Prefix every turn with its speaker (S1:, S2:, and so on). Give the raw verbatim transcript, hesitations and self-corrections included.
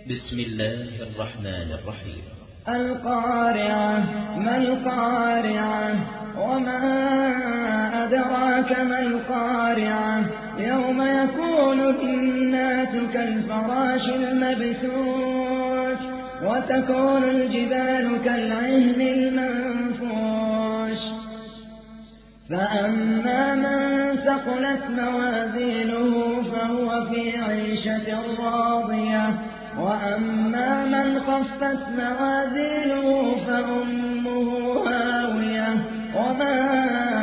S1: بسم الله الرحمن الرحيم.
S2: القارعة. ما القارعة؟ وما أدراك ما القارعة؟ يوم يكون الناس كالفراش المبثوث وتكون الجبال كالعهن المنفوش فأما من ثقلت موازينه فهو في عيشة راضية وأما من خفت موازينه فأمه هاوية وما